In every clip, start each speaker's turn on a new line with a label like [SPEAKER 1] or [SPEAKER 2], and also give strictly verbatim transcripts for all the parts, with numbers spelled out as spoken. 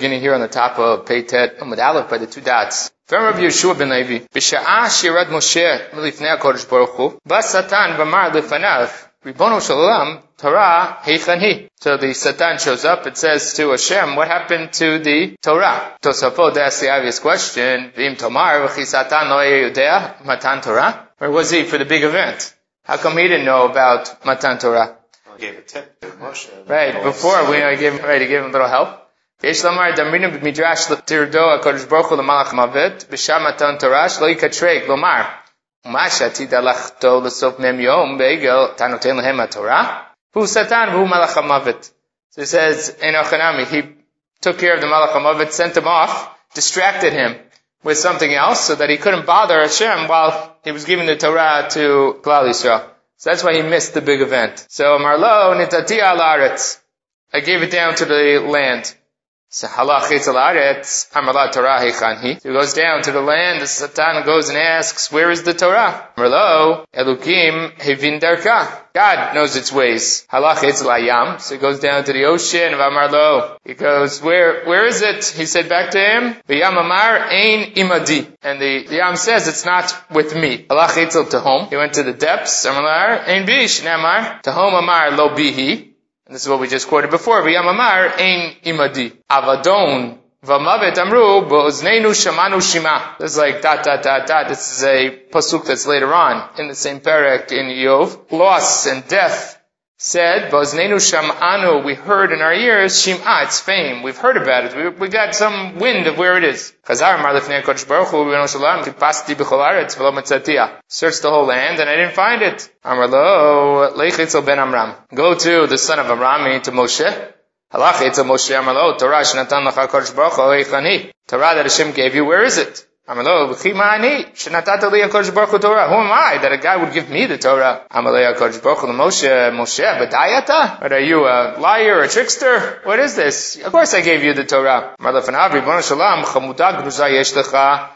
[SPEAKER 1] beginning here on the top of Peitet Amud Aleph by the two dots. From Rabbi Yeshua ben Levi, B'sha'ah shirad Moshe milifnei HaKadosh Baruch Hu, bas Satan v'amar lifanav, Ribono shel olam, Torah heichan hi. So the Satan shows up, it says to Hashem, what happened to the Torah? Tosafot asks the obvious question, V'im tomar v'chi Satan lo yudea matan Torah? Where was he for the big event? How come he didn't know about matan Torah?
[SPEAKER 2] Well, he gave a tip to Moshe.
[SPEAKER 1] Right, before we know, he gave him, right, he gave him a little help. Yesh lamar damrinim b'midrash l'tirdo HaKadosh Baruch Hu l'malach mavet, b'sham matan Torah shlo yikatreg lomar. Umasha tidalachto l'sof mem yom be'egel tanoten lehem ha-Torah. Hu satan v'hu malach hamavet. So he says, in Ochanami, he took care of the malach hamavet, sent him off, distracted him with something else so that he couldn't bother Hashem while he was giving the Torah to Klal Yisrael. So that's why he missed the big event. So Marlo nitati al aretz. I gave it down to the land. So halach etz al aretz, amarla Torah heichan hi. So he goes down to the land, the Satan goes and asks, where is the Torah? Marlo, Elukim hevin darka. God knows its ways. Halach etz al ayam. So he goes down to the ocean of Amarlo. He goes, where, where is it? He said back to him, V'yam amar ein imadi. And the, the Yam says, it's not with me. Halach etz al tahom. He went to the depths. Amarlar ein bi shnamar. Tahom amar lo bihi. And this is what we just quoted before. V'yam amar ein imadi. Avadon v'mavet amru bo'ozneinu shamanu shima. This is like dot, dot, dot, dot. This is a pasuk that's later on in the same parak in Yov. Loss and death said, bo'ozneinu shamanu, we heard in our ears, shima, its fame. We've heard about it. We, we got some wind of where it is. Chazar mar lifnei HaKadosh Baruch Hu, Ribono shel olam, tipasti b'chol haaretz v'lo matzatia. Searched the whole land and I didn't find it. Amar lo, leich etzel ben Amram. Go to the son of Amram, meaning to Moshe. Halach etzel Moshe amar lo, Torah shenatan lach HaKadosh Baruch Hu, heichan hi. Torah that Hashem gave you, where is it? Amar lo, v'chi ma'ani, shenatata li HaKadosh Baruch Hu Torah. Who am I that a guy would give me the Torah? Amar lo HaKadosh Baruch Hu Moshe, Moshe, badayata? What are you, a liar, a trickster? What is this? Of course I gave you the Torah. Amar lo fanav, Ribono shel olam, chamuda gruza yesh lecha.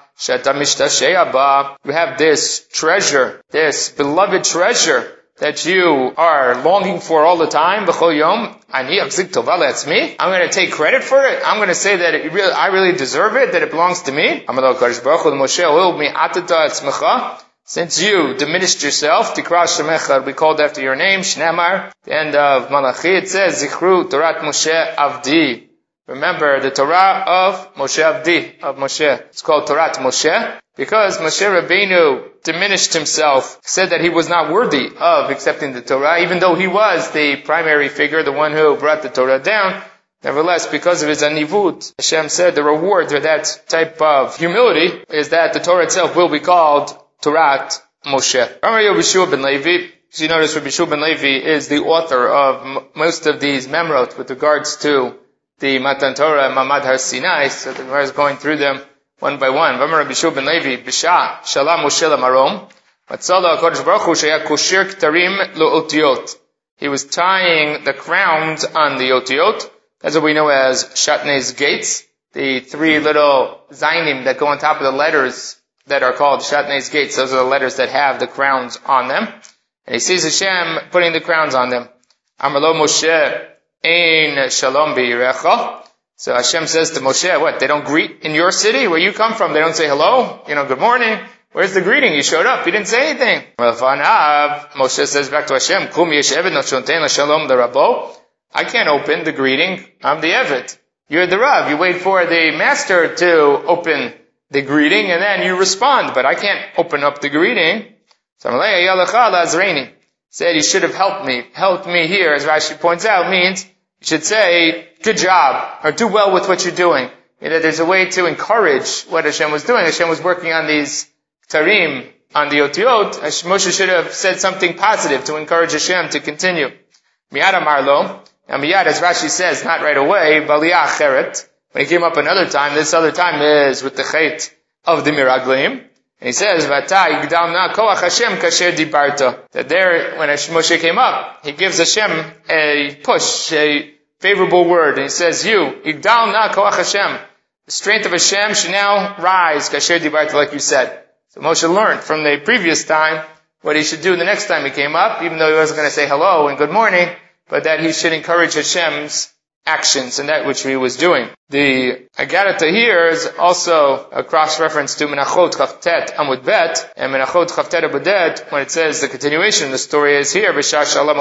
[SPEAKER 1] You have this treasure, this beloved treasure that you are longing for all the time. I'm going to take credit for it. I'm going to say that it really, I really deserve it, that it belongs to me. Since you diminished yourself, we called after your name, Shnamar. The end of Malachi, it says, Zichru Torat Moshe Avdi. Remember the Torah of Moshe Avdi, of Moshe. It's called Torat Moshe because Moshe Rabbeinu diminished himself, said that he was not worthy of accepting the Torah, even though he was the primary figure, the one who brought the Torah down. Nevertheless, because of his anivut, Hashem said the reward for that type of humility is that the Torah itself will be called Torat Moshe. Rabbi Yeshua ben Levi, as you notice, Rabbi Yeshua ben Levi is the author of m- most of these memrot with regards to the Matan Torah and Mamad Har Sinai, so the Gemara is going through them one by one. V'amar Rabbi Yeshua ben Levi, B'sha Shalom Moshe Lamarom, Matzala HaKadosh Baruch Hu Sheya Koshir Ktarim Lo'otiot. He was tying the crowns on the Otiot. That's what we know as Shatnez gates, the three little Zainim that go on top of the letters that are called Shatnez gates. Those are the letters that have the crowns on them. And he sees Hashem putting the crowns on them. Amar lo Moshe, Ein shalom b'yirecha. So Hashem says to Moshe, what, they don't greet in your city where you come from? They don't say hello? You know, good morning. Where's the greeting? You showed up. You didn't say anything. Moshe says back to Hashem, Kum yesh eved noshonten l'shalom l'rabo. I can't open the greeting. I'm the eved. You're the Rav. You wait for the master to open the greeting and then you respond. But I can't open up the greeting. Said, you should have helped me. Helped me here, as Rashi points out, means you should say, good job, or do well with what you're doing. You know, there's a way to encourage what Hashem was doing. Hashem was working on these tarim, on the otiot. Moshe should have said something positive to encourage Hashem to continue. Miyad amarlo. Now miyad, as Rashi says, not right away, baliyah acheret. When he came up another time, this other time is with the chait of the miraglim. And he says, "Vata yigdalna koach Hashem kasher dibarta." That there, when Moshe came up, he gives Hashem a push, a favorable word, and he says, "You yigdalna koach Hashem." The strength of Hashem should now rise, kasher dibarta, like you said. So Moshe learned from the previous time what he should do the next time he came up, even though he wasn't going to say hello and good morning, but that he should encourage Hashem's actions and that which he was doing. The Agarata here is also a cross-reference to Menachot Chavtet Amud Bet, and Menachot Chavtet Amud Bet, when it says the continuation of the story is here, He was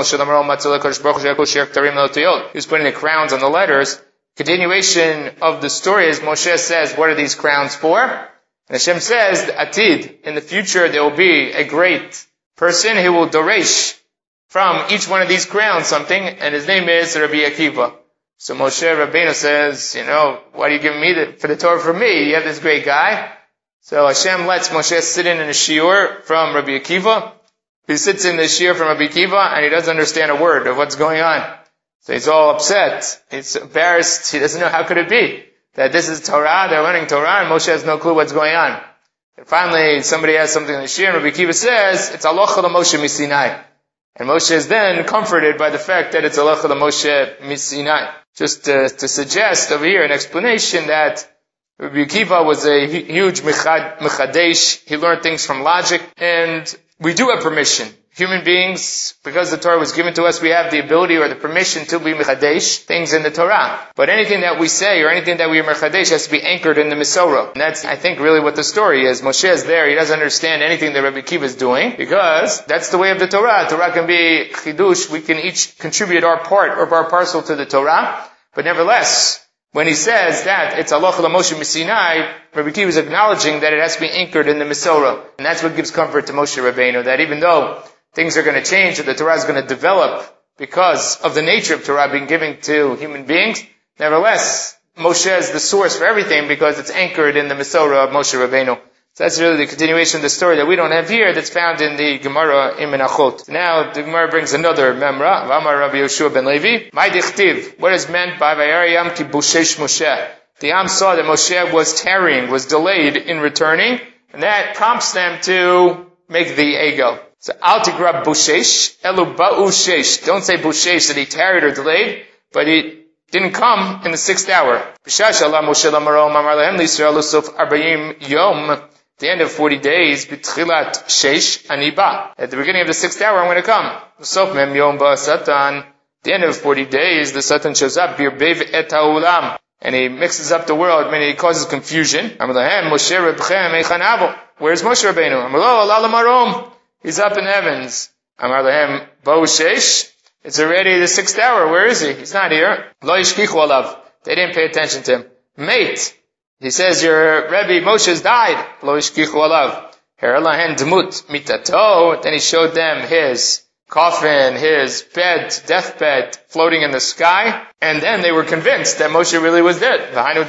[SPEAKER 1] putting the crowns on the letters. Continuation of the story is Moshe says, what are these crowns for? And Hashem says, Atid, in the future there will be a great person who will doresh from each one of these crowns something, and his name is Rabbi Akiva. So Moshe Rabbeinu says, you know, why are you giving me the, for the Torah for me? You have this great guy. So Hashem lets Moshe sit in in a shiur from Rabbi Akiva. He sits in the shiur from Rabbi Akiva, and he doesn't understand a word of what's going on. So he's all upset. He's embarrassed. He doesn't know how could it be that this is Torah, they're learning Torah, and Moshe has no clue what's going on. And finally, somebody has something in the shiur, and Rabbi Akiva says, it's Alocha Moshe Misinai. And Moshe is then comforted by the fact that it's Alocha Moshe Misinai. Just to, to suggest over here an explanation that Rabbi Akiva was a huge mechadesh. He learned things from logic, and we do have permission. Human beings, because the Torah was given to us, we have the ability or the permission to be mechadesh things in the Torah. But anything that we say or anything that we are mechadesh has to be anchored in the Mesorah. And that's, I think, really what the story is. Moshe is there. He doesn't understand anything that Rabbi Akiva is doing because that's the way of the Torah. Torah can be chidush. We can each contribute our part or our parcel to the Torah. But nevertheless, when he says that it's Alocha Moshe Misinai, Rabbi Akiva is acknowledging that it has to be anchored in the Mesorah. And that's what gives comfort to Moshe Rabbeinu, that even though things are going to change, that the Torah is going to develop because of the nature of Torah being given to human beings, nevertheless, Moshe is the source for everything because it's anchored in the Mesorah of Moshe Rabbeinu. So that's really the continuation of the story that we don't have here, that's found in the Gemara in Menachot. Now, the Gemara brings another memra, V'amar Rabbi Yehoshua ben Levi, Mai dichtiv, what is meant by Vayar Yam ki bushesh Moshe? The Yam saw that Moshe was tarrying, was delayed in returning, and that prompts them to make the egel. So, al tigra bushesh, elu ba'ushesh. Don't say bushesh, that he tarried or delayed, but he didn't come in the sixth hour. B'shash Allah Moshe lamarom amar lahem l'Yisrael l'sof arba'im yom. At the end of forty days, b'tchilat sheish aniba. At the beginning of the sixth hour, I'm going to come. L'sof mem yom ba'asatan. At the end of forty days, the Satan shows up, birbev et ha'ulam. And he mixes up the world, meaning he causes confusion. Amar lahem Moshe Rebchem eichan avo. Where's Moshe Rabbeinu? Amar lo Allah lamarom. He's up in the heavens. Amar lahem bo sheish. It's already the sixth hour. Where is he? He's not here. Lo yishkichu alav. They didn't pay attention to him. Mate. He says, your Rebbe Moshe has died. Lo yishkichu alav. Her lahen demut mitato. Then he showed them his coffin, his bed, deathbed, floating in the sky. And then they were convinced that Moshe really was dead. That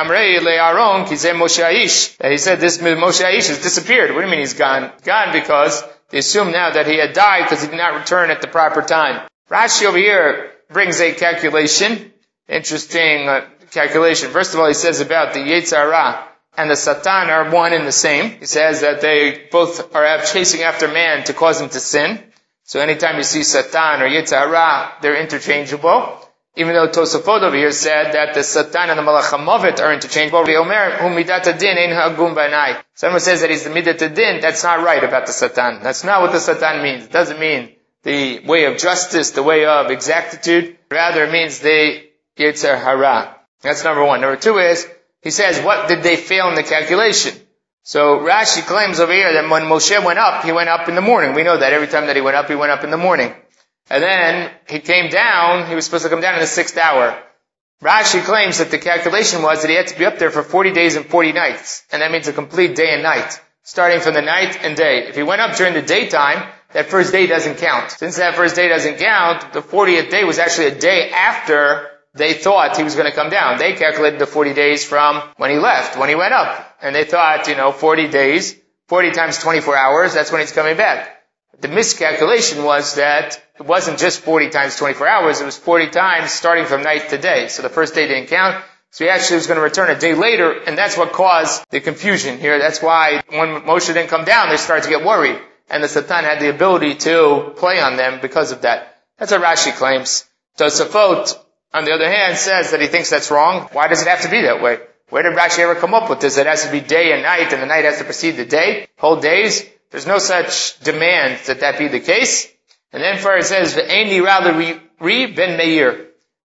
[SPEAKER 1] he said, this Moshe Aish has disappeared. What do you mean he's gone? Gone because they assume now that he had died because he did not return at the proper time. Rashi over here brings a calculation, interesting uh, calculation. First of all, he says about the Yetzer Hara and the Satan are one and the same. He says that they both are chasing after man to cause him to sin. So anytime you see Satan or Yetzer Hara, they're interchangeable. Even though Tosafot over here said that the Satan and the Malach HaMovet are interchangeable. Someone says that he's the Midat Din. That's not right about the Satan. That's not what the Satan means. It doesn't mean the way of justice, the way of exactitude. Rather, it means the Yetzer Hara. That's number one. Number two is, he says, what did they fail in the calculation? So Rashi claims over here that when Moshe went up, he went up in the morning. We know that every time that he went up, he went up in the morning. And then he came down, he was supposed to come down in the sixth hour. Rashi claims that the calculation was that he had to be up there for forty days and forty nights. And that means a complete day and night, starting from the night and day. If he went up during the daytime, that first day doesn't count. Since that first day doesn't count, the fortieth day was actually a day after they thought he was going to come down. They calculated the forty days from when he left, when he went up. And they thought, you know, forty days, forty times twenty-four hours, that's when he's coming back. The miscalculation was that it wasn't just forty times twenty-four hours, it was forty times starting from night to day. So the first day didn't count. So he actually was going to return a day later, and that's what caused the confusion here. That's why when Moshe didn't come down, they started to get worried. And the Satan had the ability to play on them because of that. That's what Rashi claims. Tosafot, on the other hand, says that he thinks that's wrong. Why does it have to be that way? Where did Rashi ever come up with this? It has to be day and night, and the night has to precede the day, whole days. There's no such demand that that be the case. And then for it says, V'eini rather ri ben meir.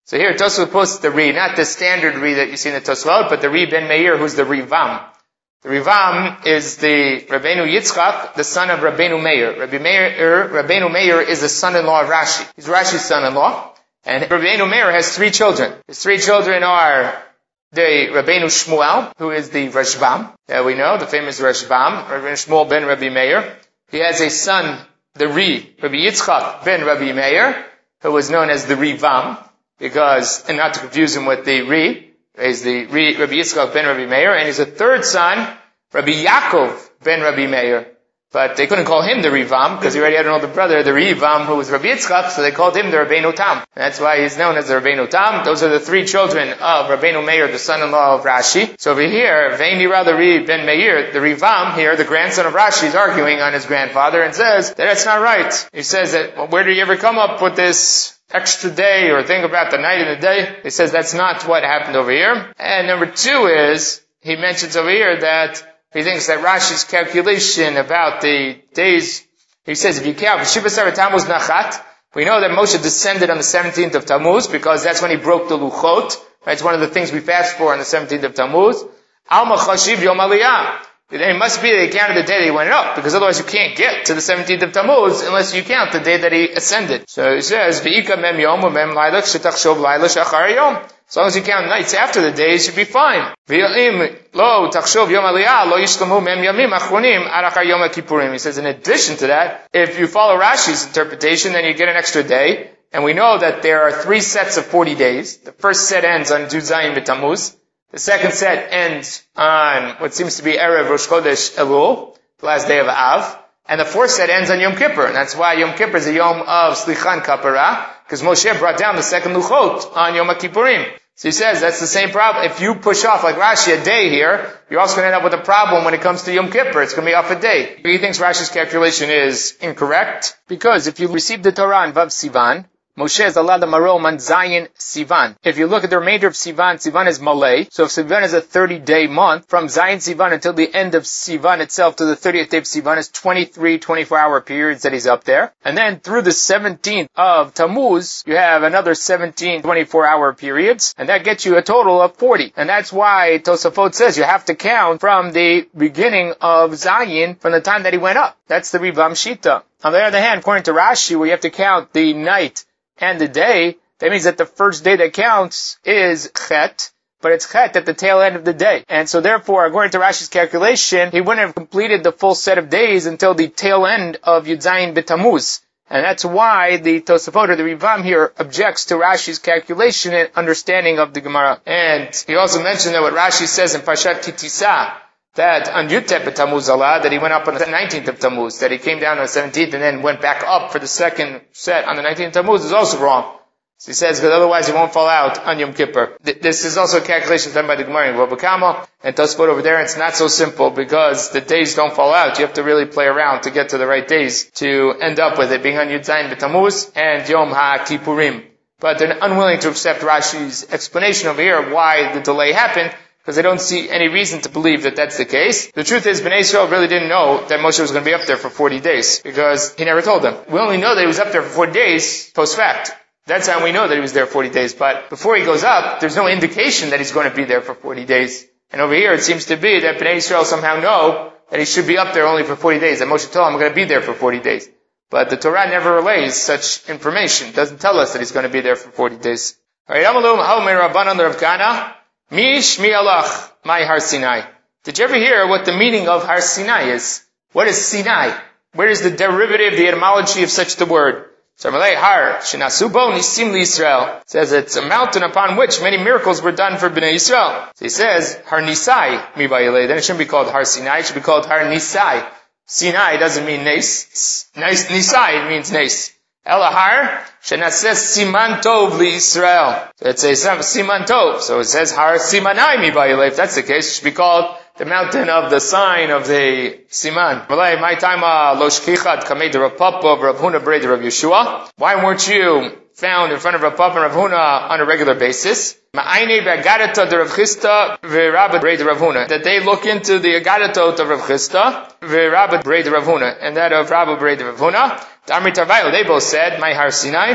[SPEAKER 1] So here, Tosfot posts the Ri, not the standard Ri that you see in the Tosfot, but the Ri ben Meir, who's the Rivam. The Rivam is the Rabbeinu Yitzchak, the son of Rabbeinu Meir. Rabbi Meir, Rabbeinu Meir is the son-in-law of Rashi. He's Rashi's son-in-law. And Rabbeinu Meir has three children. His three children are the Rabbeinu Shmuel, who is the Rashbam, that we know, the famous Rashbam, Rabbeinu Shmuel ben Rabbi Meir. He has a son, the Ri, Rabbi Yitzchak ben Rabbi Meir, who was known as the Rivam, because, and not to confuse him with the Ri, is the Ri, Rabbi Yitzchak ben Rabbi Meir, and he's a third son, Rabbi Yaakov ben Rabbi Meir. But they couldn't call him the Rivam, because he already had an older brother, the Rivam, who was Rabbi Yitzchak, so they called him the Rabbeinu Tam. And that's why he's known as the Rabbeinu Tam. Those are the three children of Rabbeinu Meir, the son-in-law of Rashi. So over here, Veini Ra the Ri ben Meir, the Rivam here, the grandson of Rashi, is arguing on his grandfather and says that that's not right. He says that, well, where did you ever come up with this extra day or thing about the night and the day? He says that's not what happened over here. And number two is, he mentions over here that he thinks that Rashi's calculation about the days, he says if you count, Shiva Tammuz Nachat, we know that Moshe descended on the seventeenth of Tammuz because that's when he broke the Luchot. Right? It's one of the things we fast for on the seventeenth of Tammuz. Alma Chashiv Yom Aliyah. Then it must be that he counted the day that he went up, because otherwise you can't get to the seventeenth of Tammuz unless you count the day that he ascended. So he says, V'ika mem yom mem lailach shetachshov laila shachar yom. As long as you count nights after the day, you should be fine. V'yim lo tachshov yom aliyah lo yishlamu mem yamim achronim arachar yom kippurim. He says, in addition to that, if you follow Rashi's interpretation, then you get an extra day. And we know that there are three sets of forty days. The first set ends on Yud Zayin b'Tammuz. The second set ends on what seems to be Erev Rosh Chodesh Elul, the last day of Av. And the fourth set ends on Yom Kippur. And that's why Yom Kippur is a Yom of Slichan Kapara, because Moshe brought down the second Luchot on Yom Kippurim. So he says that's the same problem. If you push off, like Rashi, a day here, you're also going to end up with a problem when it comes to Yom Kippur. It's going to be off a day. He thinks Rashi's calculation is incorrect, because if you receive the Torah in Vav Sivan, Moshe is allowed the marom on Zayin Sivan. If you look at the remainder of Sivan, Sivan is Malay. So if Sivan is a thirty-day month, from Zayin Sivan until the end of Sivan itself to the thirtieth day of Sivan is twenty-three twenty-four hour periods that he's up there. And then through the seventeenth of Tammuz, you have another seventeen twenty-four hour periods. And that gets you a total of forty. And that's why Tosafot says you have to count from the beginning of Zayin, from the time that he went up. That's the Rivam Shita. On the other hand, according to Rashi, where you have to count the night and the day, that means that the first day that counts is Chet, but it's Chet at the tail end of the day. And so therefore, according to Rashi's calculation, he wouldn't have completed the full set of days until the tail end of Yud Zayin b'Tammuz. And that's why the Tosafot, or the Rivam here, objects to Rashi's calculation and understanding of the Gemara. And he also mentioned that what Rashi says in Parshat Ki Tisa, that on Yud-Tet b'Tammuz Allah, that he went up on the nineteenth of Tammuz, that he came down on the seventeenth and then went back up for the second set on the nineteenth of Tammuz is also wrong. So he says, because otherwise he won't fall out on Yom Kippur. Th- this is also a calculation done by the Gemara in Bava Kama, and Tosfot over there, it's not so simple, because the days don't fall out. You have to really play around to get to the right days to end up with it being on Yud Zayin b'Tammuz and Yom HaKippurim. But they're unwilling to accept Rashi's explanation over here why the delay happened, because they don't see any reason to believe that that's the case. The truth is, Bnei Yisrael really didn't know that Moshe was going to be up there for forty days, because he never told them. We only know that he was up there for forty days post fact. That's how we know that he was there forty days. But before he goes up, there's no indication that he's going to be there for forty days. And over here, it seems to be that Bnei Yisrael somehow know that he should be up there only for forty days. That Moshe told him, I'm going to be there for forty days. But the Torah never relays such information. It doesn't tell us that he's going to be there for forty days. Alright, Amalum, Haomer Rabbanan Rav Kana. Mi Shmi Alach, my Har Sinai. Did you ever hear what the meaning of Har Sinai is? What is Sinai? Where is the derivative, the etymology of such the word? So Malay Har, Shinasubo Nisim Yisrael, says it's a mountain upon which many miracles were done for Bnei Yisrael. So he says, Har Nisai, Mi Bayilei. Then it shouldn't be called Har Sinai, it should be called Har Nisai. Sinai doesn't mean Nes. Nisai, it means Nes. Elahar, Shenases Siman Tov li Yisrael. So it says Siman Tov. So it says Har Simanai Mi Bayilei. If that's the case, it should be called the mountain of the sign of the Siman. Malay, my time, Lo Shkichad Kamei de Rav Papa, Rav Huna Brei de Rav Yeshua. Why weren't you found in front of Rav Papa and Rav Huna on a regular basis? Ma'ayne be'agadata de Rav Chisda ve'Rabba Brei de Rav Huna. That they look into the agadatot of Rav Chisda ve'Rabba Brei de Rav Huna, and that of Rabba Brei de Rav Huna. They both said, my Har Sinai,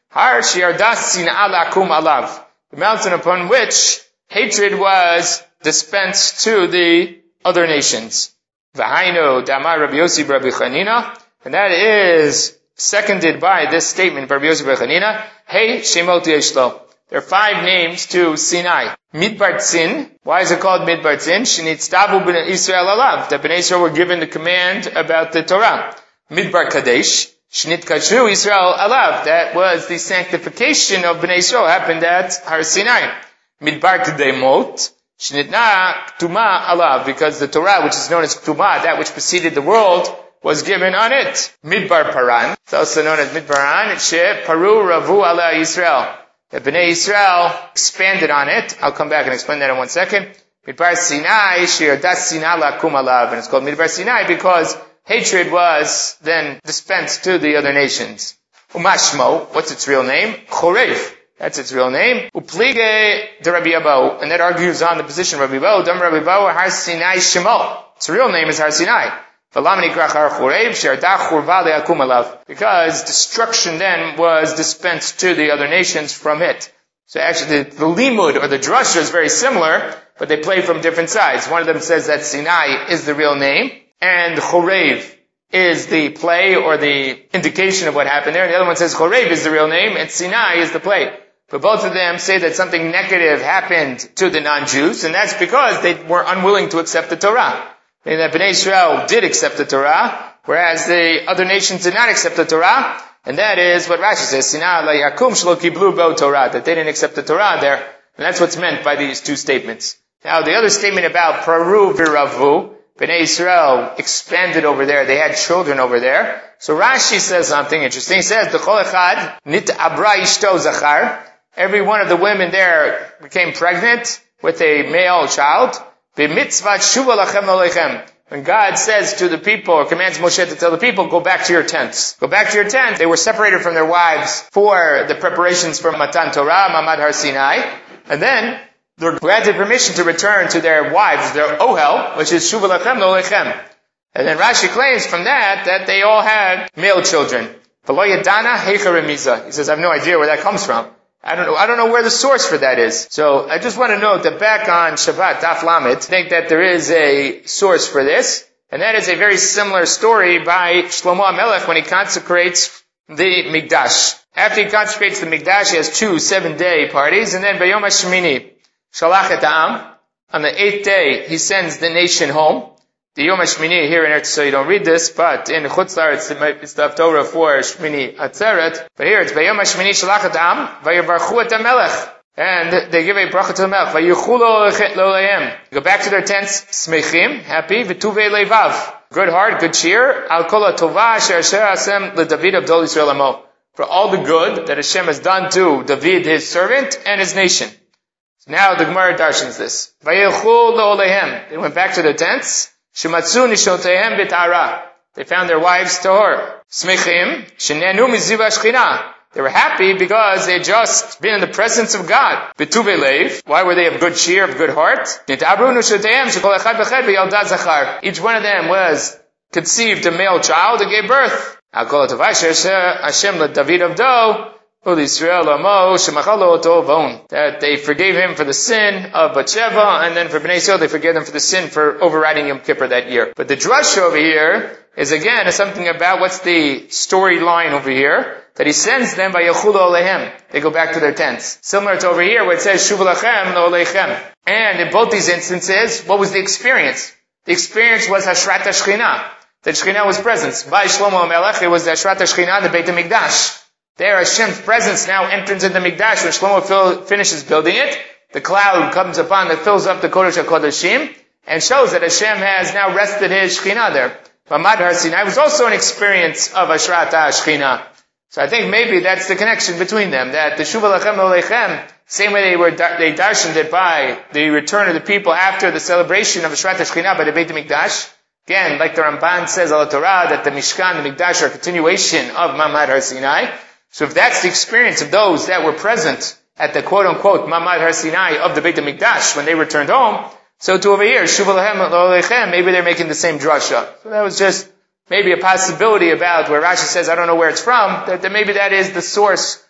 [SPEAKER 1] Har Shiardas Sin'a Lakum Alav. The mountain upon which hatred was dispensed to the other nations. V'hainu Damar Rabbi Yossi Rabbi Chanina. And that is seconded by this statement, Rabbi Yossi Rabbi Chanina. Hey Shemot Yeshlo. There are five names to Sinai. Midbar Tzin. Why is it called Midbar Tzin? Shenitztavu b'nei Israel alav. The Bnei Israel were given the command about the Torah. Midbar Kadesh. Shenitkashu Israel alav. That was the sanctification of Bnei Israel. Happened at Har Sinai. Midbar Kedemot. Shenitna Ktuma alav. Because the Torah, which is known as Ktuma, that which preceded the world, was given on it. Midbar Paran. It's also known as Midbar Paran. She Paru Ravu ala Israel. The Bnei Israel expanded on it. I'll come back and explain that in one second. Midbar Sinai, Shiardas Sin'a Lakum Alav. And it's called Midbar Sinai because hatred was then dispensed to the other nations. Umashmo, what's its real name? Chorev. That's its real name. Uplige de Rabbi Abou. And that argues on the position of Rabbi Abou. Dam Rabbi Abou, Har Sinai Shemo. Its real name is Har Sinai. Because destruction then was dispensed to the other nations from it. So actually the, the limud or the drasha is very similar, but they play from different sides. One of them says that Sinai is the real name, and Chorev is the play or the indication of what happened there. And the other one says Chorev is the real name, and Sinai is the play. But both of them say that something negative happened to the non-Jews, and that's because they were unwilling to accept the Torah. And that Bnei Israel did accept the Torah, whereas the other nations did not accept the Torah, and that is what Rashi says, Sinai la yakum shelo kiblu bo Torah, that they didn't accept the Torah there, and that's what's meant by these two statements. Now, the other statement about Paru v'Ravu, Bnei Israel expanded over there, they had children over there. So Rashi says something interesting. He says, D'chol echad nit abra ishto zachar, every one of the women there became pregnant with a male child. When God says to the people, or commands Moshe to tell the people, go back to your tents. Go back to your tent. They were separated from their wives for the preparations for Matan Torah, Mamad Har Sinai. And then they're granted permission to return to their wives, their Ohel, which is Shuva Lachem Lo Lechem. And then Rashi claims from that, that they all had male children. He says, I have no idea where that comes from. I don't know, I don't know where the source for that is. So I just want to note that back on Shabbat, Daf Lamed, I think that there is a source for this, and that is a very similar story by Shlomo HaMelech when he consecrates the Mikdash. After he consecrates the Mikdash, he has two seven-day parties, and then Bayom HaShemini, Shalach et Ha'am, on the eighth day, he sends the nation home. The Yom HaShmini here in Eretz, so you don't read this, but in Chutz La'aretz, it's the Haftorah for Shmini Atzeret. But here it's Bayom HaShmini Shalach et Ha'am, Vayevarchu et HaMelech. And they give a bracha to the Melech. Vayuchu lo lehem. Go back to their tents, smechim, happy, v'tuvei levav. Good heart, good cheer. Al kol ha'tova asher asher asem leDavid Avdol Yisrael Amo. For all the good that Hashem has done to David, his servant, and his nation. So now the Gemara darshans this. Vayuchu lo lehem. They went back to their tents. Shematzu nishotehem b'tara. They found their wives tahor. Smechim, shenenu miziva shchina. They were happy because they had just been in the presence of God. B'tuvei leiv. Why were they of good cheer, of good heart? Nitabru nishotehem shekol echad b'ched b'yaldat zachar. Each one of them was conceived a male child and gave birth. Al kol ha'tovah asher Hashem leDavid avdo. That they forgave him for the sin of Bathsheba, and then for Bnei Yisrael, they forgave them for the sin for overriding Yom Kippur that year. But the drush over here is again is something about what's the storyline over here, that he sends them by Yechulu Alehem. They go back to their tents. Similar to over here where it says Shuv Lachem Lo Lechem. And in both these instances, what was the experience? The experience was Hashrat HaShechina. That Shechina was present. By Shlomo HaMelech, it was the Hashrat HaShechina, the Beit HaMikdash. There, Hashem's presence now enters into Mikdash. When Shlomo fill, finishes building it, the cloud comes upon that fills up the Kodesh HaKodeshim and shows that Hashem has now rested His Shekhinah there. Mamad Har Sinai was also an experience of Hashrat HaShekhinah. So I think maybe that's the connection between them, that the Shuva Lachem Lo Lechem, same way they were, they darshaned it by the return of the people after the celebration of Hashrat HaShekhinah by the Beit HaMikdash. Again, like the Ramban says al Torah, that the Mishkan, the Mikdash are a continuation of Mamad Har Sinai. So if that's the experience of those that were present at the quote-unquote Mamad Har Sinai of the Beit HaMikdash when they returned home, so to over here, Shuv Lahem Lo Lechem, maybe they're making the same drasha. So that was just maybe a possibility about where Rashi says, I don't know where it's from, that, that maybe that is the source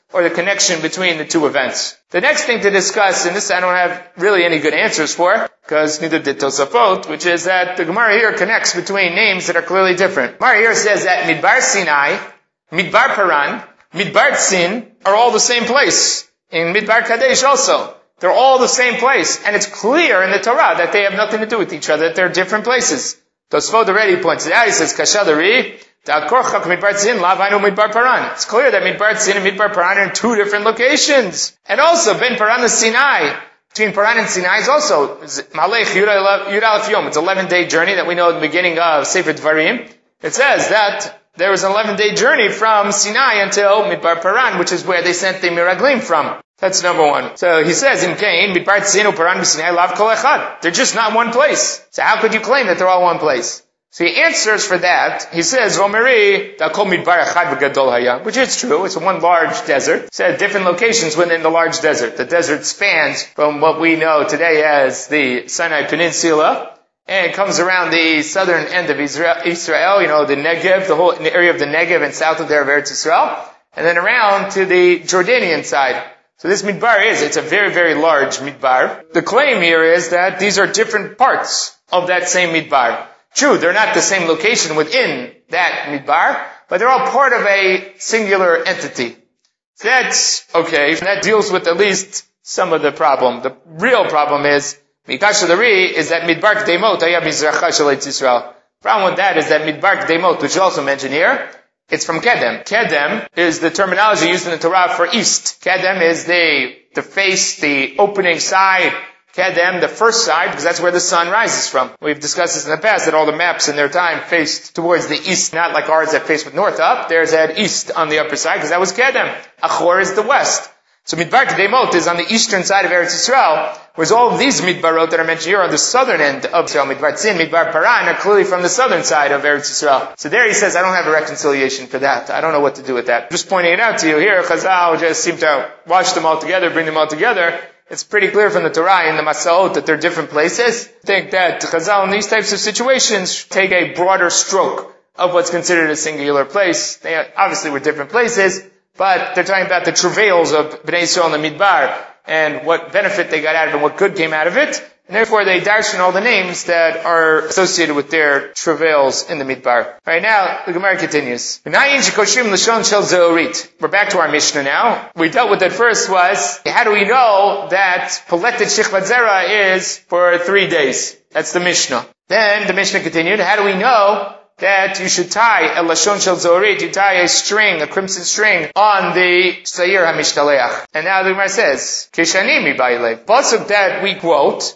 [SPEAKER 1] or the connection between the two events. The next thing to discuss, and this I don't have really any good answers for, because neither did Tosafot, which is that the Gemara here connects between names that are clearly different. Gemara here says that Midbar Sinai, Midbar Paran, Midbar Tzin are all the same place. In Midbar Kadesh also. They're all the same place. And it's clear in the Torah that they have nothing to do with each other, that they're different places. Tosfot already points it out. He says, Kashadari, Ta'korchak Midbar Tzin, Lavainu Midbar Paran. It's clear that Midbar Tzin and Midbar Paran are in two different locations. And also, Ben Paran and Sinai, between Paran and Sinai is also Malech Yud Aleph Yom. It's an eleven-day journey that we know at the beginning of Sefer Dvarim. It says that there was an eleven-day journey from Sinai until Midbar Paran, which is where they sent the Miraglim from. That's number one. So he says in Cain, Midbar Tzinu Paran Sinai Lav Kol Echad. They're just not one place. So how could you claim that they're all one place? So he answers for that. He says, Vomeri, Dakol Midbar Echad V'Gadol Haya, which is true. It's one large desert. It said different locations within the large desert. The desert spans from what we know today as the Sinai Peninsula, and it comes around the southern end of Israel, Israel, you know, the Negev, the whole area of the Negev and south of there of Eretz Yisrael, and then around to the Jordanian side. So this midbar is, it's a very, very large midbar. The claim here is that these are different parts of that same midbar. True, they're not the same location within that midbar, but they're all part of a singular entity. So that's okay. That deals with at least some of the problem. The real problem is, Mikasha the Ri is that midbar K'demot haya mizracha shel Eretz Yisrael. Problem with that is that midbar K'demot, which is also mentioned here, it's from Kedem. Kedem is the terminology used in the Torah for east. Kedem is the, the face, the opening side. Kedem, the first side, because that's where the sun rises from. We've discussed this in the past, that all the maps in their time faced towards the east, not like ours that face with north up. Theirs had east on the upper side, because that was Kedem. Achor is the west. So Midbar K'demot is on the eastern side of Eretz Yisrael, whereas all of these Midbarot that are mentioned here are on the southern end of Yisrael. Midbar Tzin, Midbar Paran are clearly from the southern side of Eretz Yisrael. So there he says, I don't have a reconciliation for that. I don't know what to do with that. Just pointing it out to you here, Chazal just seem to wash them all together, bring them all together. It's pretty clear from the Torah and the Masaot that they're different places. I think that Chazal in these types of situations take a broader stroke of what's considered a singular place. They obviously were different places, but they're talking about the travails of Bnei Yisrael in the Midbar and what benefit they got out of it and what good came out of it. And therefore they darshan all the names that are associated with their travails in the Midbar. Right now, the Gemara continues. We're back to our Mishnah now. We dealt with it first was, how do we know that Poletet Shechvat Zera is for three days? That's the Mishnah. Then the Mishnah continued, how do we know that you should tie a lashon shel zorit, you tie a string, a crimson string, on the Sayir HaMishtaleach. And now the Gemara says, Kishanim mibaylev. Pasuk that we quote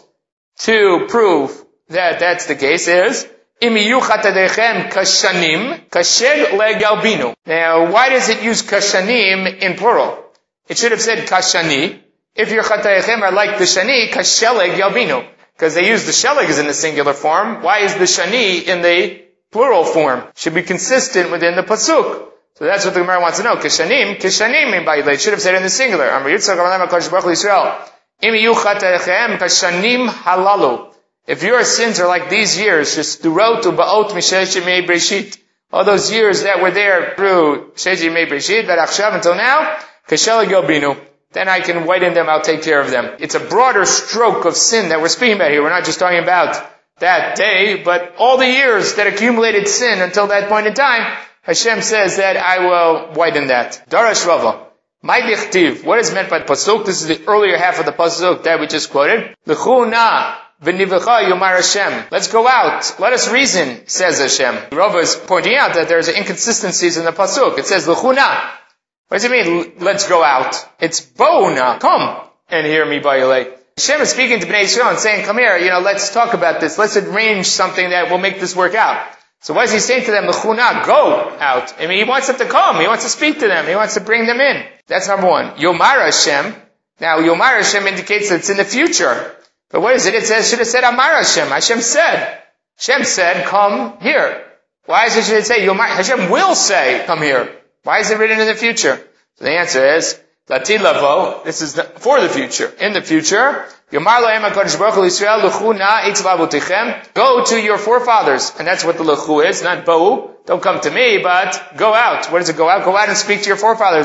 [SPEAKER 1] to prove that that's the case is, Imiyu chatadechem kashanim, kasher legalbinu. Now, why does it use kashanim in plural? It should have said kashani. If your chatadechem are like the shani, kasheleg yalbinu. Because they use the sheleg as in the singular form. Why is the shani in the plural form? Should be consistent within the pasuk. So that's what the Gemara wants to know. Kishanim, kishanim in Ba'ilei. It should have said in the singular. Amar Yitzchak Amalem HaKadosh Baruch Hu Yisrael. Im yu chatechem kashanim halalu. If your sins are like these years, just durot u'ba'ot mishesh yemei breshit. All those years that were there through shesh yemei breshit, but achshav until now, kashel yobinu. Then I can whiten them, I'll take care of them. It's a broader stroke of sin that we're speaking about here. We're not just talking about that day, but all the years that accumulated sin until that point in time, Hashem says that I will whiten that. Darash Rava. My dichtiv. What is meant by the pasuk? This is the earlier half of the pasuk that we just quoted. L'chu na v'nivecha yomar Hashem. Let's go out. Let us reason, says Hashem. Rava is pointing out that there's inconsistencies in the pasuk. It says l'chu na. What does it mean, let's go out? It's bo na. Come and hear me Ba'ilei. Hashem is speaking to Bnei Yisrael and saying, come here, you know, let's talk about this. Let's arrange something that will make this work out. So what is he saying to them? L'chuna, go out. I mean, he wants them to come. He wants to speak to them. He wants to bring them in. That's number one. Yomar Hashem. Now, Yomar Hashem indicates that it's in the future. But what is it? It says, should have said Amar Hashem. Hashem said. Hashem said, come here. Why is it should it say Yomar? Hashem will say, come here. Why is it written in the future? So the answer is, Latid lavo, this is the, for the future. In the future, Yomar lahem HaKadosh Baruch Hu Yisrael, L'chu na itz lavotechem, go to your forefathers. And that's what the L'chu is, not bo'u. Don't come to me, but go out. What does it go out? Go out and speak to your forefathers.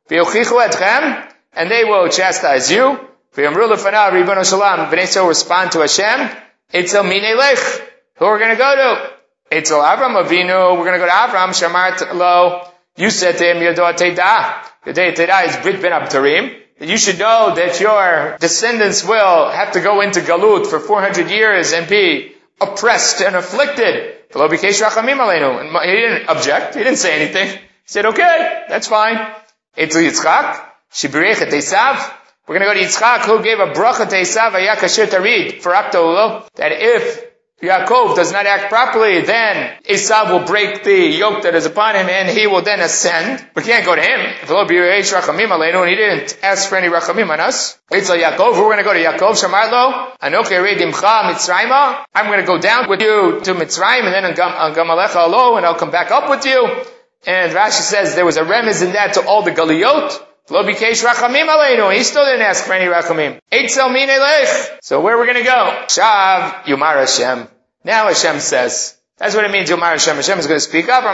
[SPEAKER 1] and they will chastise you. V'yamru lefanav Ribono Shel Olam, Bnei Yisrael respond to Hashem, Eitzel minei lech, who are we going to go to? Eitzel Avram Avinu, we're going to go to Avram, Shamart lo, you said to him, Yodoa Teidah, Yodoa Teidah is Brit Ben Abtarim, that you should know that your descendants will have to go into Galut for four hundred years and be oppressed and afflicted. And he didn't object, he didn't say anything. He said, okay, that's fine. Eitzel Yitzchak, Shibirech et Esav, we're going to go to Yitzchak, who gave a bracha to Esav, Ayakashir Tarid, for Akto, that if Yaakov does not act properly, then Esav will break the yoke that is upon him, and he will then ascend. We can't go to him. And he didn't ask for any rachamim on us. Eitzel Yaakov, we're going to go to Yaakov, Shamarlo, Anochi Redimcha Mitzrayma. I'm going to go down with you to Mitzrayim, and then on Gamalecha Alo, and I'll come back up with you. And Rashi says there was a remez in that to all the Galiyot. Lo bikesh rachamim aleinu. He still didn't ask for any rachamim. Eitzel minei lech. So where are we going to go? Shav Yomar Hashem. Now Hashem says. That's what it means, Yomar Hashem. Hashem is going to speak up.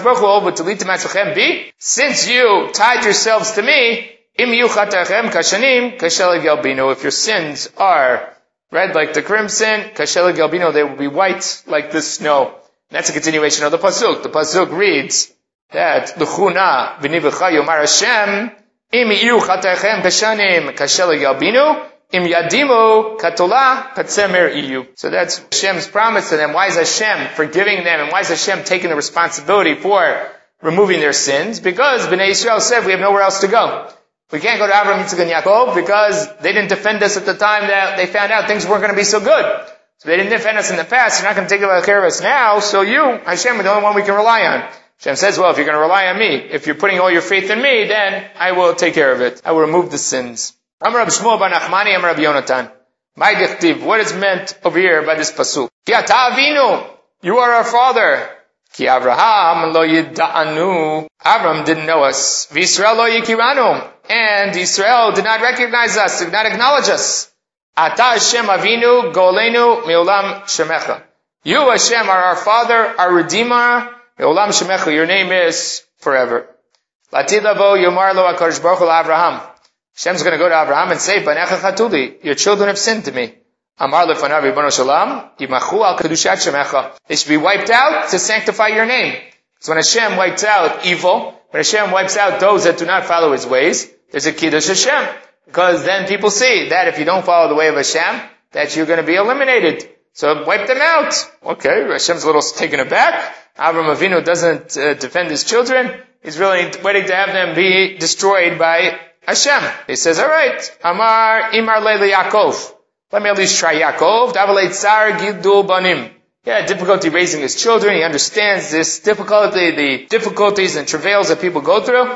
[SPEAKER 1] Since you tied yourselves to me, im yuchatachem kashanim kashel gelbinu. If your sins are red like the crimson, kashel gelbinu, they will be white like the snow. And that's a continuation of the pasuk. The pasuk reads that l'chuna v'nivecha Yomar Hashem. Im yu chatachem kashanim kashel yalbinu, im yadimu katola katsemer iyu. So that's Hashem's promise to them. Why is Hashem forgiving them, and why is Hashem taking the responsibility for removing their sins? Because Bnei Yisrael said we have nowhere else to go. We can't go to Avraham, Yitzchak, and Yaakov because they didn't defend us at the time that they found out things weren't going to be so good. So they didn't defend us in the past. They're not going to take care of us now. So you, Hashem, are the only one we can rely on. Hashem says, well, if you're going to rely on me, if you're putting all your faith in me, then I will take care of it. I will remove the sins. Amar Rab Shmuel bar Nachmani, Amar Rab Yonatan. My dichtiv, what is meant over here by this pasuk? Ki ata avinu, you are our father. Ki Avraham lo yida'anu, Avram didn't know us. V'Yisrael lo yikiranu, and Israel did not recognize us, did not acknowledge us. Ata Hashem avinu, go'olenu me'olam shemecha. You, Hashem, are our father, our redeemer. Olam Shemecha, your name is forever. Latid lavo yomar lo HaKadosh Baruch Hu Avraham. Hashem's going to go to Avraham and say, Banecha chatuli, your children have sinned to me. Amar lefanav Ribono Shel Olam, yimachu al kedushat Shemecha. They should be wiped out to sanctify your name. So when Hashem wipes out evil, when Hashem wipes out those that do not follow His ways, there's a kiddush Hashem. Because then people see that if you don't follow the way of Hashem, that you're going to be eliminated. So wipe them out. Okay, Hashem's a little taken aback. Avram Avinu doesn't uh, defend his children. He's really waiting to have them be destroyed by Hashem. He says, all right, Amar Imar Leili Yaakov. Let me at least try Yaakov. Davalei Tsar Gidul Banim. He had difficulty raising his children. He understands this difficulty, the difficulties and travails that people go through.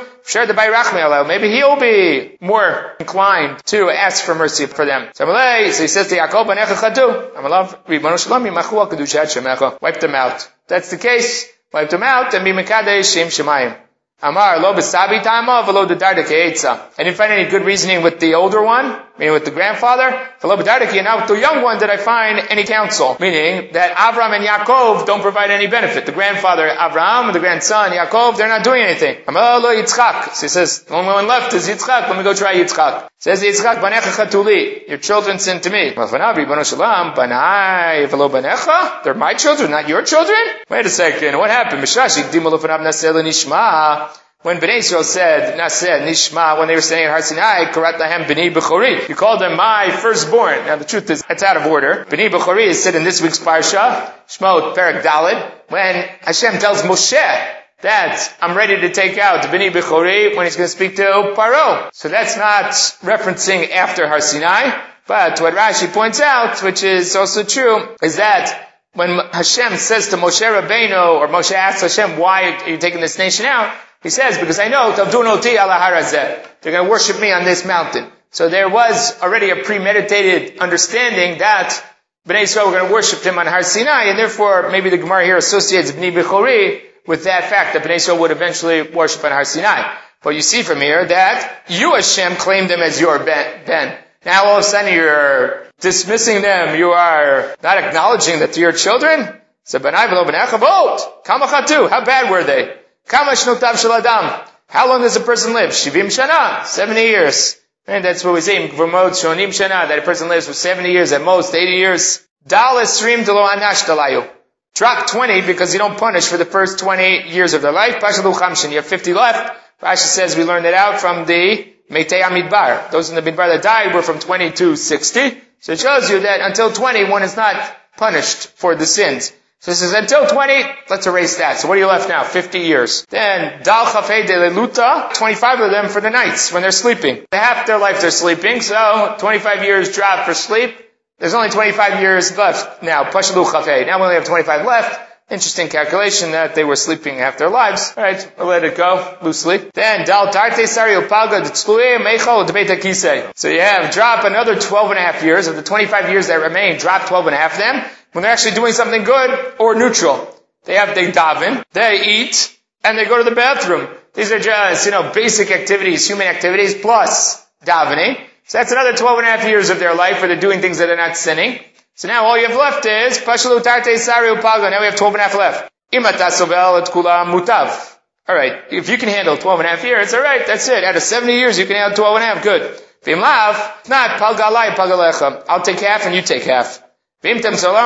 [SPEAKER 1] Maybe he'll be more inclined to ask for mercy for them. So he says to Yaakov, wipe them out. If that's the case, wipe them out and be mekadesh shem shemayim. Amar lo b'sabi tama v'lo d'darda ke'etza. I didn't find any good reasoning with the older one, meaning with the grandfather. V'lo b'darda ke'etza. Now with the young one, did I find any counsel? Meaning that Avram and Yaakov don't provide any benefit. The grandfather Avram and the grandson Yaakov, they're not doing anything. Amar lo Yitzchak. So he says, the only one left is Yitzchak. Let me go try Yitzchak. Says Yitzchak, banecha chatuli. Your children sin to me. Ribono Shel Olam, banai v'lo banecha. They're my children, not your children? Wait a second. What happened? Mishashi gdimu lefanav naseh l'nishma. When Bnei Yisrael said, Naseh, Nishma, when they were standing at Har Sinai, Karat Lahem B'nai B'chori. You called them my firstborn. Now the truth is, that's out of order. B'nai B'chori is said in this week's Parsha, Shmot, Perek Daled, when Hashem tells Moshe that I'm ready to take out B'nai B'chori when he's going to speak to Paro. So that's not referencing after Har Sinai, but what Rashi points out, which is also true, is that when Hashem says to Moshe Rabbeinu, or Moshe asks Hashem, why are you taking this nation out? He says, because I know Tavdunoti ala harazeh. They're going to worship me on this mountain. So there was already a premeditated understanding that Bnei Yisrael were going to worship him on Har Sinai, and therefore maybe the Gemara here associates Bnei Bechori with that fact that Bnei Yisrael would eventually worship on Har Sinai. But you see from here that you, Hashem, claim them as your ben. Now all of a sudden you're dismissing them. You are not acknowledging that they're your children. So Benai v'lo b'necha b'ot. Kamachatu. How bad were they? How How long does a person live? Shivim shana, seventy years. And that's what we say in Gvurmot Shonim shana, that a person lives for seventy years at most, eighty years. Dal esrim delo anash dalayu. Drop twenty because you don't punish for the first twenty years of their life. Pashalu chamshin, you have fifty left. Rashi says we learned it out from the Meitei Amidbar. Those in the Midbar that died were from twenty to sixty. So it shows you that until twenty, one is not punished for the sins. So it says until twenty, let's erase that. So what are you left now? fifty years. Then, Dal Chafei de Leluta, twenty-five of them for the nights when they're sleeping. Half their life they're sleeping, so twenty-five years drop for sleep. There's only twenty-five years left now. Pashalu Chafei. Now we only have twenty-five left. Interesting calculation that they were sleeping half their lives. Alright, we'll let it go loosely. Then, Dal Tarte Sari Upalga Tzluye Meichel Debeta Kisei. So you have drop another twelve and a half years. Of the twenty-five years that remain, drop twelve and a half of them. When they're actually doing something good or neutral. They have, they daven, they eat, and they go to the bathroom. These are just, you know, basic activities, human activities, plus davening. So that's another twelve and a half years of their life where they're doing things that are not sinning. So now all you have left is, Pashalu Tarte Sari Upalga. Now we have twelve and a half left. Imata Sovel Et Kula Mutav. Alright, if you can handle twelve and a half years, alright, that's it. Out of seventy years, you can handle twelve and a half, good. Vim Lav, not Palgalai Palgalecha. I'll take half and you take half. And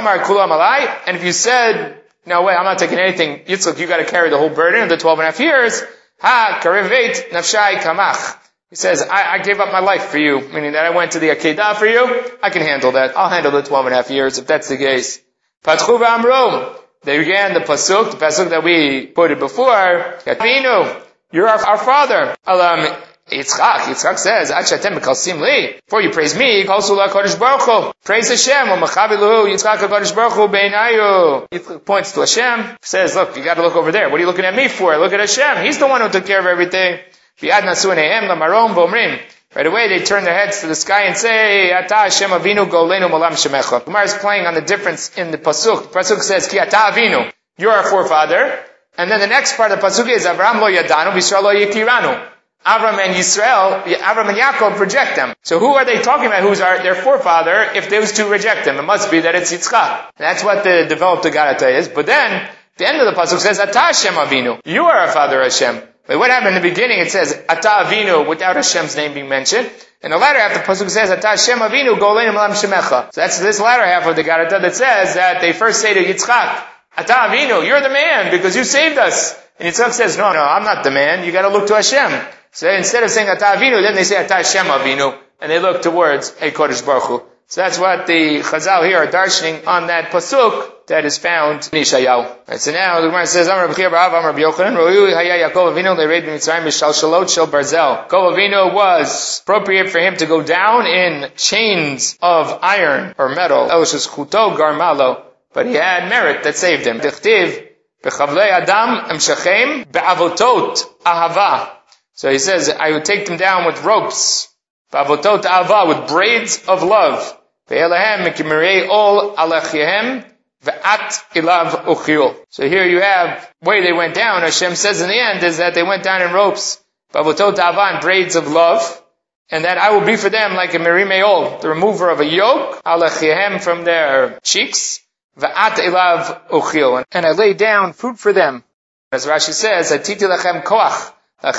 [SPEAKER 1] if you said, no way, I'm not taking anything, Yitzchak, you got to carry the whole burden of the twelve and a half years. Ha, karevet nafshai kamach. He says, I, I gave up my life for you, meaning that I went to the Akedah for you. I can handle that. I'll handle the twelve and a half years if that's the case. Patchu v'amro. They began the pasuk, the pasuk that we quoted before. Avinu, you're our, our father. Alam. Yitzchak, Yitzchak says, Ad she'atem mekalsim li. Before you praise me, kalsu la'kodesh baruch hu. Praise Hashem, u'machavi luhu, Yitzchak ha'kodesh baruch hu beinayu. Yitzchak points to Hashem, says, look, you gotta look over there. What are you looking at me for? Look at Hashem. He's the one who took care of everything. V'yad nasu neihem la'marom v'omrim. Right away, they turn their heads to the sky and say, Ata Hashem avinu golenu malam shemecha. Gemara is playing on the difference in the pasuk. The pasuk says, Ki ata avinu. You're our forefather. And then the next part of the pasuk is, Avraham lo yadanu, Yisrael lo yitiranu. Avram and Yisrael, Avram and Yaakov reject them. So who are they talking about? Who's our, their forefather if those two reject them? It must be that it's Yitzchak. That's what the developed Agarata is. But then, the end of the pasuk says, Ata Hashem Avinu. You are our father Hashem. Wait, what happened in the beginning? It says, Ata Avinu, without Hashem's name being mentioned. And the latter half of the pasuk says, Ata Hashem Avinu, Goleinu Malam Shemecha. So that's this latter half of the Agarata that says that they first say to Yitzchak, Ata Avinu, you're the man because you saved us. And Yitzchak says, no, no, I'm not the man. You gotta look to Hashem. So instead of saying Ata Avinu, then they say Ata Hashem Avinu, and they look towards Hey Kodesh Baruch Hu. So that's what the Chazal here are darshaning on that pasuk that is found in Yeshayahu. Right, so now the Gemara says, Amar B'chir B'av, Amar B'yochanan, Ro'yu Haya Yaakov Avinu le'reid b'Mitzrayim b'shal shalot shel barzel. Yaakov Avinu was appropriate for him to go down in chains of iron or metal. El sheschuto garmalo, but he had merit that saved him. Dichtiv b'chavlei adam emshachem b'avotot ahava. So he says, I would take them down with ropes. B'avotot ahava, with braids of love. Ve'elehem mikimirei ol alechyehem ve'at ilav uchiul. So here you have, the way they went down, Hashem says in the end, is that they went down in ropes. B'avotot ahava, and braids of love. And that I will be for them like a mirimei ol, the remover of a yoke, alechyehem, from their cheeks. Ve'at ilav uchiul. And I lay down food for them. As Rashi says, Atiti lechem koach.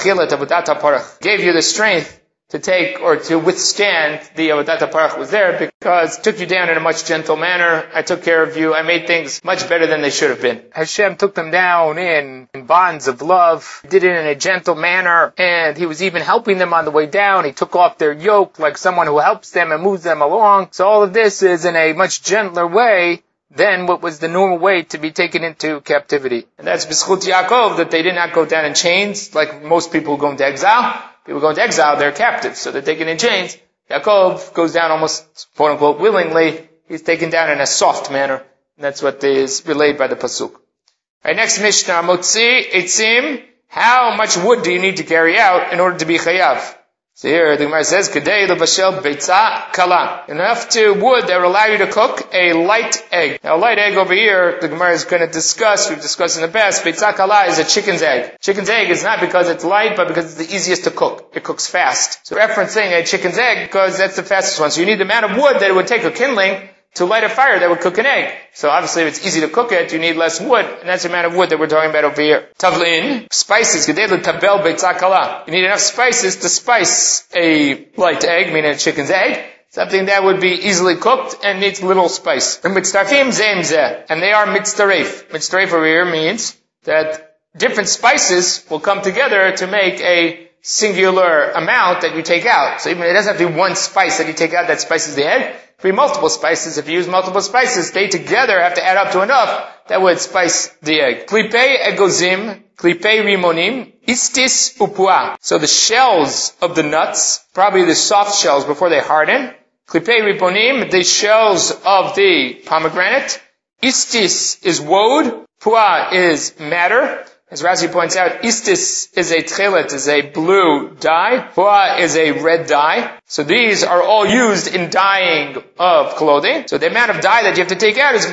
[SPEAKER 1] Gave you the strength to take or to withstand the Avodat HaParach was there because it took you down in a much gentle manner. I took care of you. I made things much better than they should have been. Hashem took them down in, in bonds of love, did it in a gentle manner, and He was even helping them on the way down. He took off their yoke like someone who helps them and moves them along. So all of this is in a much gentler way than what was the normal way to be taken into captivity. And that's B'schut Yaakov, that they did not go down in chains, like most people who go into exile. People go into exile, they're captives, so they're taken in chains. Yaakov goes down almost, quote unquote, willingly. He's taken down in a soft manner. And that's what is relayed by the Pasuk. Alright, next Mishnah, Motzi, Eitzim. How much wood do you need to carry out in order to be chayav? So here the Gemara says, Kedei lebashel beitza kala. Enough to wood that will allow you to cook a light egg. Now a light egg over here, the Gemara is going to discuss, we've discussed in the past, beitza kala is a chicken's egg. Chicken's egg is not because it's light, but because it's the easiest to cook. It cooks fast. So referencing a chicken's egg because that's the fastest one. So you need the amount of wood that it would take a kindling to light a fire that would cook an egg. So obviously if it's easy to cook it, you need less wood, and that's the amount of wood that we're talking about over here. Tavlin, spices, gedelu tabel beitzakala. You need enough spices to spice a light egg, meaning a chicken's egg. Something that would be easily cooked and needs little spice. And mitztarfim zeim zeh, and they are mitztaref. Mitztaref over here means that different spices will come together to make a singular amount that you take out. So even it doesn't have to be one spice that you take out that spices the egg. It could be multiple spices. If you use multiple spices, they together have to add up to enough that would spice the egg. Klipei egozim, klipei rimonim, istis upua. So the shells of the nuts, probably the soft shells before they harden. Klipei riponim, the shells of the pomegranate. Istis is woad. Pua is madder. As Rashi points out, istis is a tchelet, is a blue dye. Pua is a red dye. So these are all used in dyeing of clothing. So the amount of dye that you have to take out is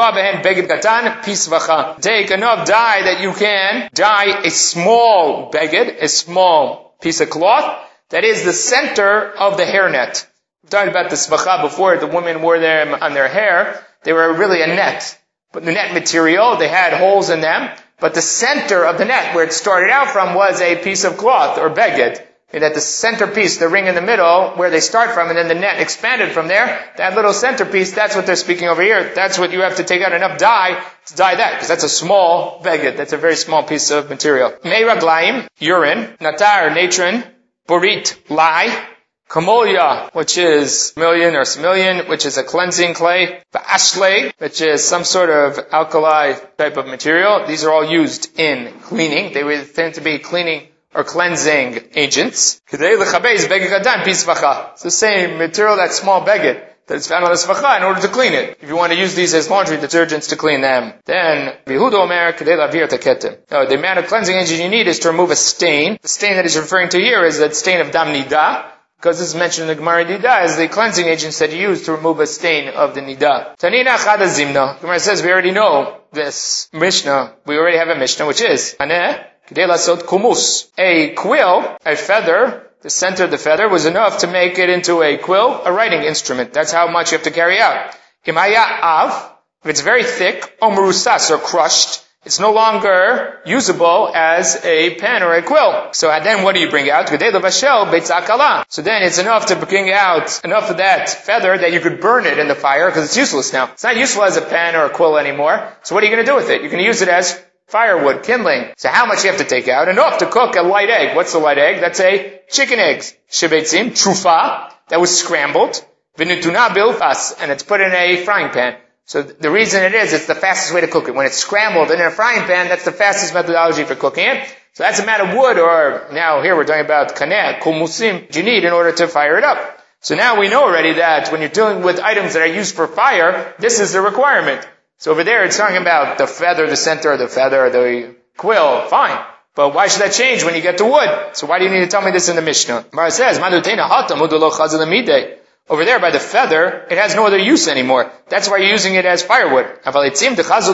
[SPEAKER 1] take enough dye that you can dye a small beged, a small piece of cloth, that is the center of the hairnet. We've talked about the svacha before. The women wore them on their hair. They were really a net. But the net material, they had holes in them. But the center of the net, where it started out from, was a piece of cloth, or beged. And at the centerpiece, the ring in the middle, where they start from, and then the net expanded from there, that little centerpiece, that's what they're speaking over here. That's what you have to take out enough dye to dye that, because that's a small beged. That's a very small piece of material. Mei raglaim, urine. Natar, natron. Borit, lye. Kamolya, which is million or similion, which is a cleansing clay. Ashley, which is some sort of alkali type of material. These are all used in cleaning. They would tend to be cleaning or cleansing agents. It's the same material, that small beged that is found on the svacha, in order to clean it. If you want to use these as laundry detergents to clean them. Then, Yehuda Omer, Kedei Lavir Taketim. No, the amount of cleansing agent you need is to remove a stain. The stain that he's referring to here is that stain of Dam Nida, because this is mentioned in the Gemara Nida as the cleansing agents that you use to remove a stain of the Nida. Tanina Chada Zimna. Gemara says we already know this Mishnah. We already have a Mishnah, which is Aneh Kedei Lasot Kumus. A quill, a feather, the center of the feather was enough to make it into a quill, a writing instrument. That's how much you have to carry out. Himaya Av, if it's very thick, Omrusas, or crushed, it's no longer usable as a pen or a quill. So then what do you bring out? So then it's enough to bring out enough of that feather that you could burn it in the fire, because it's useless now. It's not useful as a pen or a quill anymore. So what are you going to do with it? You're going to use it as firewood, kindling. So how much you have to take out? Enough to cook a light egg. What's a light egg? That's a chicken eggs. Shebetzim, trufa, that was scrambled. Vinutuna bilfas, and it's put in a frying pan. So the reason it is, it's the fastest way to cook it. When it's scrambled in a frying pan, that's the fastest methodology for cooking it. So that's the amount of wood, or now here we're talking about kaneh, kumusim, you need in order to fire it up. So now we know already that when you're dealing with items that are used for fire, this is the requirement. So over there it's talking about the feather, the center of the feather, the quill, fine. But why should that change when you get to wood? So why do you need to tell me this in the Mishnah? Mara says, over there by the feather, it has no other use anymore. That's why you're using it as firewood. We would think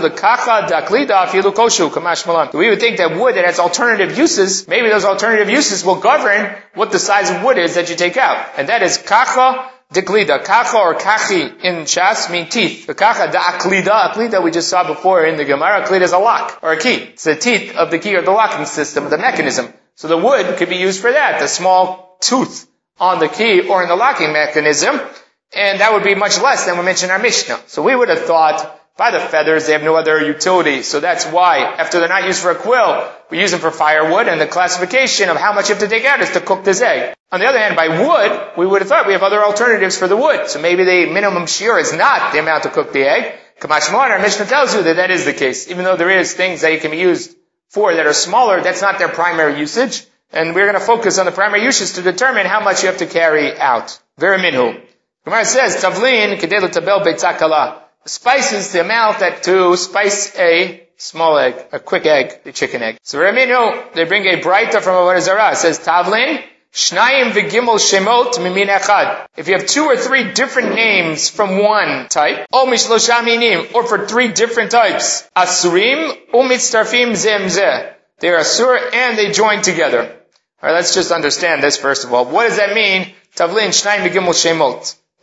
[SPEAKER 1] that wood that has alternative uses, maybe those alternative uses will govern what the size of wood is that you take out. And that is kacha deklida. Kacha or kachi in Shas mean teeth. The kacha da aklida. Aklida we just saw before in the Gemara. Aklida is a lock or a key. It's the teeth of the key or the locking system, the mechanism. So the wood could be used for that, the small tooth on the key or in the locking mechanism, and that would be much less than we mentioned in our Mishnah. So we would have thought, by the feathers, they have no other utility, so that's why, after they're not used for a quill, we use them for firewood, and the classification of how much you have to take out is to cook this egg. On the other hand, by wood, we would have thought we have other alternatives for the wood, so maybe the minimum shear is not the amount to cook the egg. Kamashmon, our Mishnah tells you that that is the case. Even though there is things that you can be used for that are smaller, that's not their primary usage. And we're going to focus on the primary uses to determine how much you have to carry out. Very minhu. Gemara says, Tavlin kedei tabel beitzakala. The spice is the amount that to spice a small egg, a quick egg, the chicken egg. So very minhu, they bring a braita from Avodah Zarah. It says, Tavlin, shnayim v'gimel shemot mimin echad. If you have two or three different names from one type, o mishlosha minim, or for three different types, asurim umitztarfim zem zeh. They are asur and they join together. Alright, let's just understand this first of all. What does that mean? Tavlin, shnayim v'gimel shemot.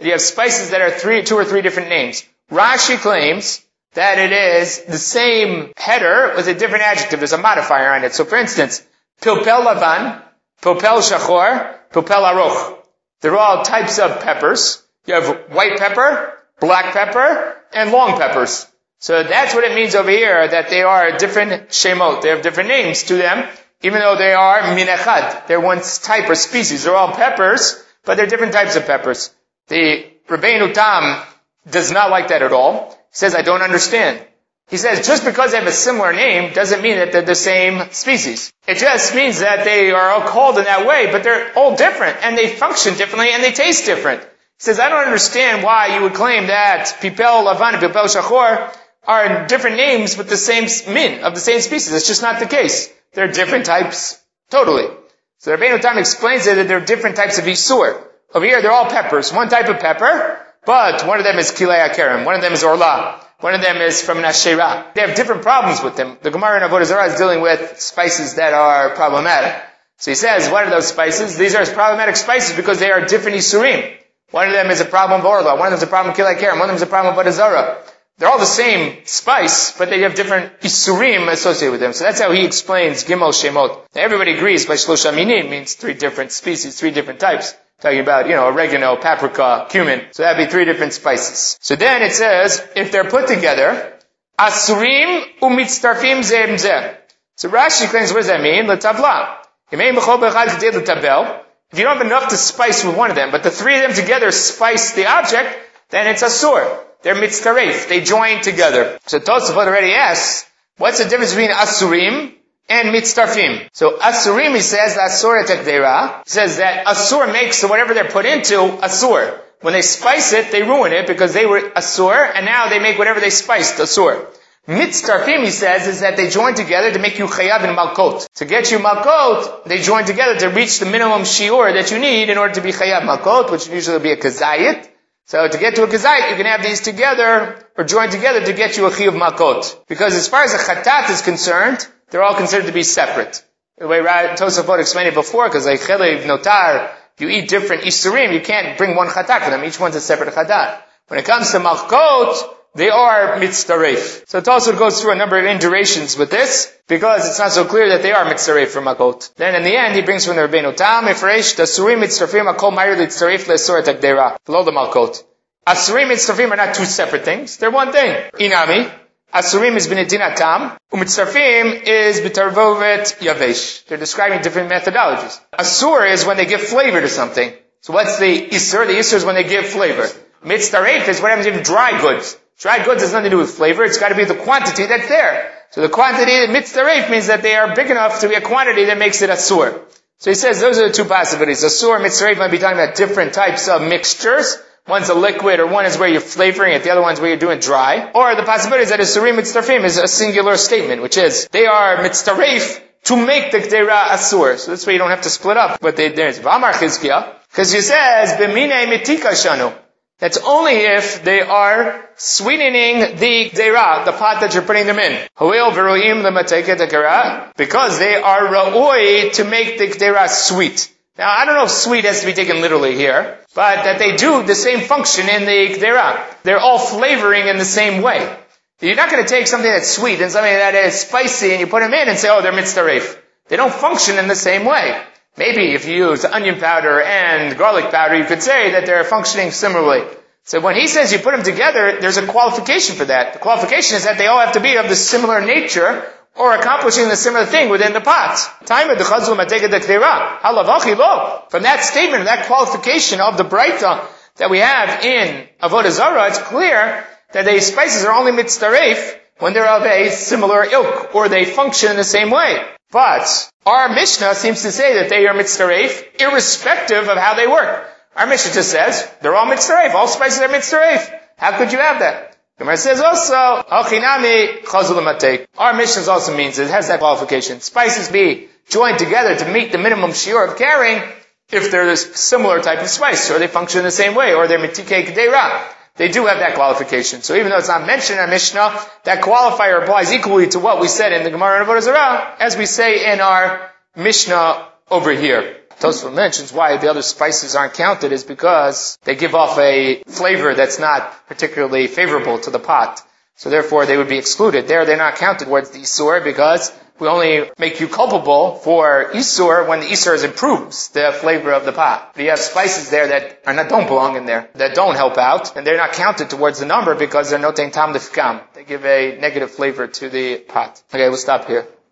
[SPEAKER 1] that you have spices that are three, two or three different names. Rashi claims that it is the same header with a different adjective. There's a modifier on it. So for instance, pilpel lavan, pilpel shachor, pilpel aroch. They're all types of peppers. You have white pepper, black pepper, and long peppers. So that's what it means over here, that they are different shemot. They have different names to them, even though they are min echad. They're one type or species. They're all peppers, but they're different types of peppers. The Rabbeinu Tam does not like that at all. He says, I don't understand. He says, just because they have a similar name doesn't mean that they're the same species. It just means that they are all called in that way, but they're all different, and they function differently, and they taste different. He says, I don't understand why you would claim that Pipel Lavan and Pipel Shachor are different names with the same min, of the same species. It's just not the case. They're different types, totally. So Rabbeinu Tam explains it that they're different types of Isur. Over here, they're all peppers. One type of pepper, but one of them is Kilei HaKerem, one of them is Orla, one of them is from Nashera. They have different problems with them. The Gemara in Avodah Zarah is dealing with spices that are problematic. So he says, what are those spices? These are problematic spices because they are different Isurim. One of them is a problem of Orla, one of them is a problem of Kilei HaKerem, one of them is a problem of Avodah Zarah. They're all the same spice, but they have different isurim associated with them. So that's how he explains Gimel Shemot. Now everybody agrees by Shlosha Minim means three different species, three different types. Talking about, you know, oregano, paprika, cumin. So that'd be three different spices. So then it says, if they're put together, Asurim umitztarfim zeh zeh. So Rashi claims, what does that mean? L'tavla. If you don't have enough to spice with one of them, but the three of them together spice the object, then it's asur. They're mitztaref. They join together. So Tosafot already asks, what's the difference between asurim and mitztarfim? So asurim, he says, asur etekdera. He says that asur makes whatever they're put into asur. When they spice it, they ruin it because they were asur, and now they make whatever they spiced asur. Mitztarfim, he says, is that they join together to make you chayav in malkot. To get you malkot, they join together to reach the minimum shiur that you need in order to be chayav malkot, which usually will be a kazayit. So to get to a kazayit, you can have these together, or join together to get you a chiyuv malkot. Because as far as a chatat is concerned, they're all considered to be separate. The way Tosafot explained it before, because like chelev, notar, you eat different isurim, you can't bring one chatat for them. Each one's a separate chatat. When it comes to malkot, they are mitztaref. So Tosafot goes through a number of indurations with this, because it's not so clear that they are mitztaref for malkot. Then in the end, he brings from the Rabbeinu Tam, Efresh, the Asurim mitztarefim, akol mayr litztaref le'asur takdera. Below the malkot. Asurim mitztarefim are not two separate things. They're one thing. Inami. Asurim is b'nedinat tam. Umitztarefim is b'tarvovet yavesh. They're describing different methodologies. Asur is when they give flavor to something. So what's the isur? The isur is when they give flavor. Mitztaref is what happens to dry goods. Dry goods has nothing to do with flavor. It's got to be the quantity that's there. So the quantity, mitztaref, means that they are big enough to be a quantity that makes it asur. So he says those are the two possibilities. Asur, mitztaref might be talking about different types of mixtures. One's a liquid, or one is where you're flavoring it, the other one's where you're doing dry. Or the possibility is that asurim mitztarefim is a singular statement, which is, they are mitztaref to make the kdera asur. So this way you don't have to split up what they, there's. V'amar Chizkiah, because he says, b'minei mitika shanu. That's only if they are sweetening the kdera, the pot that you're putting them in. Because they are ra'oi to make the kdera sweet. Now, I don't know if sweet has to be taken literally here, but that they do the same function in the kdera. They're all flavoring in the same way. You're not going to take something that's sweet and something that is spicy and you put them in and say, oh, they're mitztaref. They don't function in the same way. Maybe if you use onion powder and garlic powder, you could say that they're functioning similarly. So when he says you put them together, there's a qualification for that. The qualification is that they all have to be of the similar nature or accomplishing the similar thing within the pot. From that statement, that qualification of the Braita that we have in Avodah Zarah, it's clear that the spices are only mitztaref when they're of a similar ilk, or they function in the same way. But our Mishnah seems to say that they are mitztaref, irrespective of how they work. Our Mishnah just says, they're all mitztaref, all spices are mitztaref. How could you have that? Gemara says also, Hachinami chazul l'matei. Our Mishnah also means it has that qualification. Spices be joined together to meet the minimum shiur of carrying if they're a similar type of spice, or they function in the same way, or they're mitikei k'deira. They do have that qualification. So even though it's not mentioned in our Mishnah, that qualifier applies equally to what we said in the Gemara in Avodah Zarah, as we say in our Mishnah over here. Tosfot mentions why the other spices aren't counted is because they give off a flavor that's not particularly favorable to the pot. So therefore they would be excluded. There they're not counted towards the Isur because we only make you culpable for Isur when the Isur improves the flavor of the pot. But you have spices there that are not, don't belong in there, that don't help out, and they're not counted towards the number because they're noting tam defkam. They give a negative flavor to the pot. Okay, we'll stop here.